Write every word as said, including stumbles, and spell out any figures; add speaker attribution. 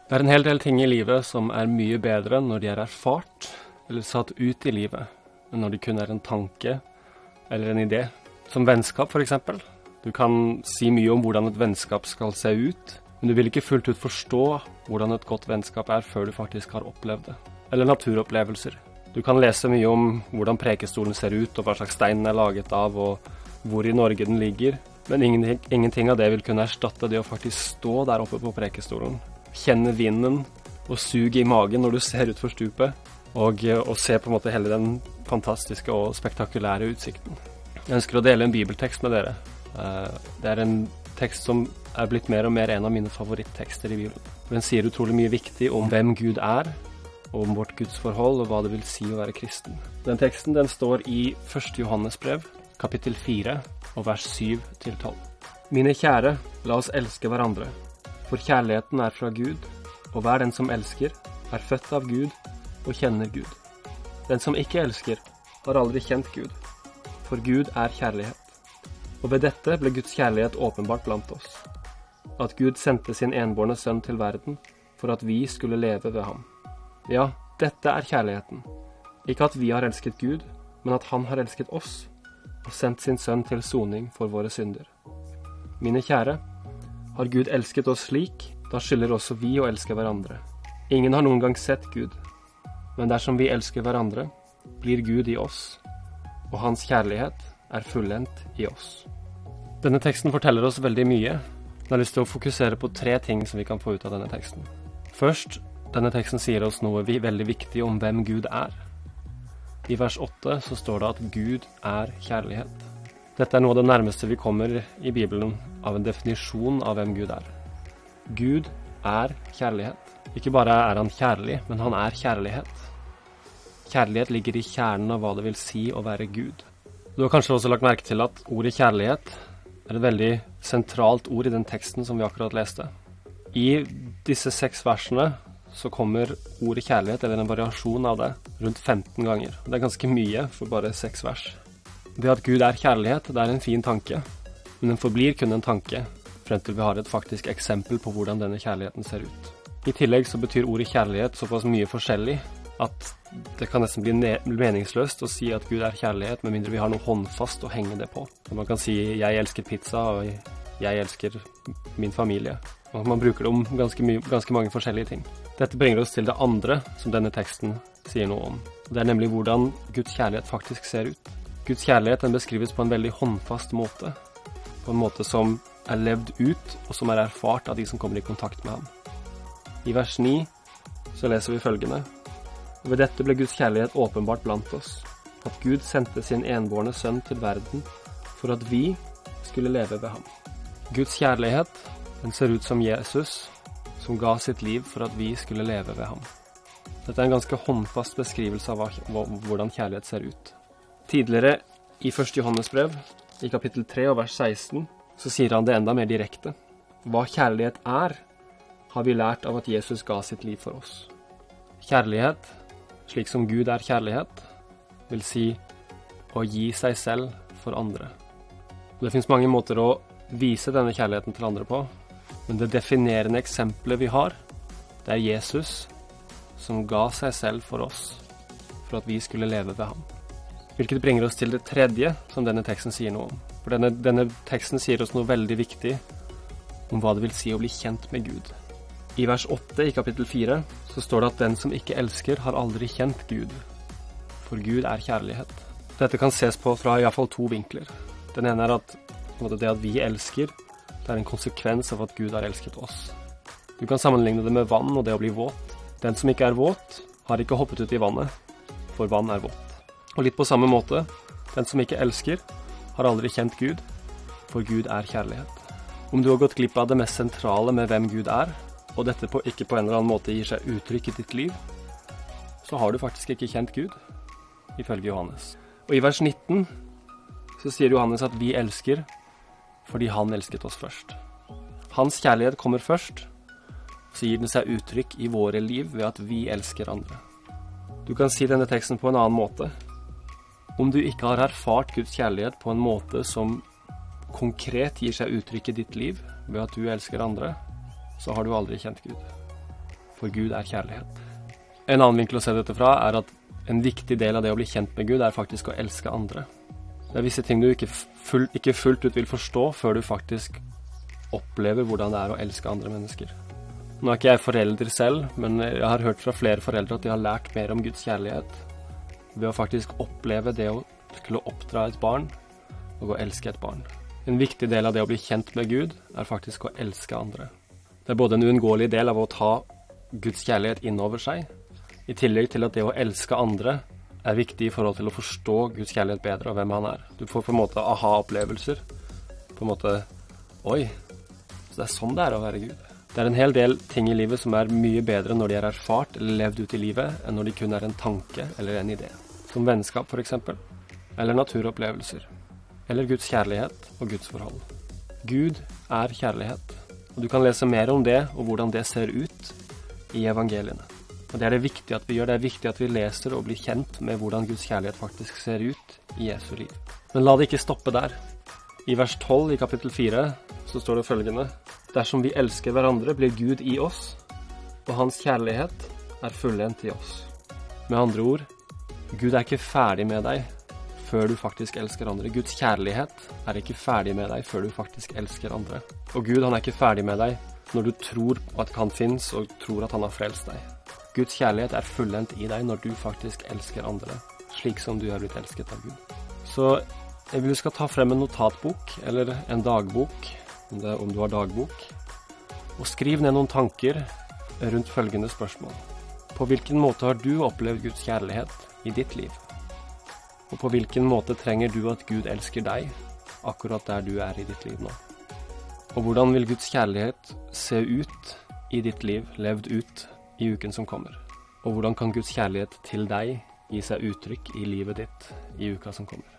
Speaker 1: Det er en hel del ting i livet som er mye bedre når de er erfart eller satt ut i livet, enn når de kun er en tanke eller en idé. Som vennskap for eksempel. Du kan si mye om hvordan et vennskap skal se ut, men du vil ikke fullt ut forstå hvordan et godt vennskap er før du faktisk har opplevd det. Eller naturopplevelser. Du kan lese mye om hvordan prekestolen ser ut, og hva slags stein den er laget av, og hvor i Norge den ligger. Men ingenting, ingenting av det vil kunne erstatte det å faktisk stå der oppe på prekestolen. Kjenne vinden og suge i magen når du ser ut for stupet, og, og se på en måte hele den fantastiske og spektakulære utsikten. Jeg ønsker å dele en bibeltekst med dere. Det er en tekst som er blitt mer og mer en av mine favorittekster i Bibelen. Den sier utrolig mye viktig om hvem Gud er, og om vårt gudsforhold, og hva det vil si å være kristen. Den teksten den står i første Johannes brev, kapittel fire, og vers syv til tolv. Mine kjære, la oss elske hverandre. For kjærligheten er fra Gud, og hver den som elsker, er født av Gud og kjenner Gud. Den som ikke elsker, har aldri kjent Gud, for Gud er kjærlighet. Og ved dette ble Guds kjærlighet åpenbart blant oss, at Gud sendte sin enbårne sønn til verden, for at vi skulle leve ved ham. Ja, dette er kjærligheten. Ikke at vi har elsket Gud, men at han har elsket oss, og sendt sin sønn til soning for våre synder. Mine kjære, har Gud elsket oss slik, da skylder også vi å elske hverandre. Ingen har noen gang sett Gud, men dersom vi elsker hverandre, blir Gud i oss, og hans kjærlighet er fullendt i oss. Denne teksten forteller oss veldig mye. Jeg har lyst til å fokusere på tre ting som vi kan få ut av denne teksten. Først, denne teksten sier oss noe veldig viktig om hvem Gud er. I vers åtte så står det at Gud er kjærlighet. Dette er noe av det nærmeste vi kommer i Bibelen av en definisjon av hvem Gud er. Gud er kjærlighet. Ikke bare er han kjærlig, men han er kjærlighet. Kjærlighet ligger i kjernen av hva det vil si å være Gud. Du har kanskje også lagt merke til at ordet kjærlighet er et veldig sentralt ord i den teksten som vi akkurat leste. I disse seks versene så kommer ordet kjærlighet, eller en variasjon av det, rundt femten ganger. Det er ganske mye for bare seks vers. Det at Gud er kjærlighet, det er en fin tanke, men den forblir kun en tanke, frem til vi har et faktisk eksempel på hvordan denne kjærligheten ser ut. I tillegg så betyr ordet kjærlighet såpass mye forskjellig, at det kan nesten bli meningsløst å si at Gud er kjærlighet, med mindre vi har noe håndfast å henge det på. Man kan si, jeg elsker pizza, og jeg elsker min familie. Og man bruker det om ganske, mye, ganske mange forskjellige ting. Dette bringer oss til det andre som denne teksten sier noe om. Det er nemlig hvordan Guds kjærlighet faktisk ser ut. Guds kjærlighet den beskrives på en veldig håndfast måte, på en måte som er levd ut, og som er erfart av de som kommer i kontakt med ham. I vers ni så leser vi følgende: Ved dette ble Guds kjærlighet åpenbart blant oss, at Gud sendte sin enbårne sønn til verden, for at vi skulle leve ved ham. Guds kjærlighet, den ser ut som Jesus, som ga sitt liv for at vi skulle leve ved ham. Dette er en ganske håndfast beskrivelse av hva, hvordan kjærlighet ser ut. Tidligere i første Johannes brev, i kapittel tre og vers seksten, så sier han det enda mer direkte. Hva kjærlighet er, har vi lært av at Jesus ga sitt liv for oss. Kjærlighet, slik som Gud er kjærlighet, vil si å gi seg selv for andre. Det finnes mange måter å vise denne kjærligheten til andre på, men det definerende eksempelet vi har, det er Jesus som ga seg selv for oss, for at vi skulle leve ved ham. Hvilket bringer oss til det tredje som denne teksten sier noe om. For denne, denne teksten sier oss noe veldig viktig om hva det vil si å bli kjent med Gud. I vers åtte i kapittel fire så står det at den som ikke elsker har aldri kjent Gud, for Gud er kjærlighet. Dette kan ses på fra i hvert fall to vinkler. Den ene er at det at vi elsker, det er en konsekvens av at Gud har elsket oss. Du kan sammenligne det med vann og det å bli våt. Den som ikke er våt, har ikke hoppet ut i vannet, for vann er våt. Og litt på samme måte, den som ikke elsker, har aldri kjent Gud, for Gud er kjærlighet. Om du har gått glipp av det mest sentrale med hvem Gud er, og dette på, ikke på en eller annen måte gir seg uttrykk i ditt liv, så har du faktisk ikke kjent Gud, ifølge Johannes. Og i vers nitten så sier Johannes at vi elsker fordi han elsket oss først. Hans kjærlighet kommer først, så gir den seg uttrykk i våre liv ved at vi elsker andre. Du kan si denne teksten på en annen måte. Om du ikke har erfart Guds kjærlighet på en måte som konkret gir seg uttrykk i ditt liv ved at du elsker andre, så har du aldri kjent Gud. for Gud er kjærlighet. En annen vinkel å se dette fra er at en viktig del av det å bli kjent med Gud er faktisk å elske andre. Det er visse ting du ikke, full, ikke fullt ut vil forstå før du faktisk opplever hvordan det er å elske andre mennesker. Nå er ikke jeg forelder selv, men jeg har hørt fra flere foreldre at de har lært mer om Guds kjærlighet ved å faktisk oppleve det å skulle oppdra et barn og å elske et barn. En viktig del av det å bli kjent med Gud er faktisk å elske andre. Det er både en uunngåelig del av å ta Guds kjærlighet inn over seg, i tillegg til at det å elske andre er viktig i forhold til å forstå Guds kjærlighet bedre og hvem han er. Du får på en måte aha-opplevelser. På en måte, oi, så det er sånn det er å være Gud. Det er en hel del ting i livet som er mye bedre når de er erfart eller levd ut i livet, enn når de kun er en tanke eller en idé. Som vennskap for eksempel, eller naturopplevelser, eller Guds kjærlighet og Guds forhold. Gud er kjærlighet, og du kan lese mer om det og hvordan det ser ut i evangeliene. Og det er det viktig at vi gjør, det er viktig at vi leser og blir kjent med hvordan Guds kjærlighet faktisk ser ut i Jesu liv. Men la det ikke stoppe der. I vers tolv i kapittel fire så står det følgende: dersom vi elsker hverandre, blir Gud i oss, og hans kjærlighet er fullendt i oss. Med andre ord, Gud er ikke ferdig med deg før du faktisk elsker andre. Guds kjærlighet er ikke ferdig med deg før du faktisk elsker andre. Og Gud, han er ikke ferdig med deg når du tror at han finnes og tror at han har frelst deg. Guds kjærlighet er fullendt i deg når du faktisk elsker andre, slik som du er blitt elsket av Gud. Så jeg vil du skal ta frem en notatbok, eller en dagbok, om, det, om du har dagbok, og skriv ned noen tanker rundt følgende spørsmål. På hvilken måte har du opplevd Guds kjærlighet i ditt liv? Og på hvilken måte trenger du at Gud elsker deg, akkurat der du er i ditt liv nå? Og hvordan vil Guds kjærlighet se ut i ditt liv, levd ut i uken som kommer? Og hvordan kan Guds kjærlighet til deg gi seg uttrykk i livet ditt i uka som kommer?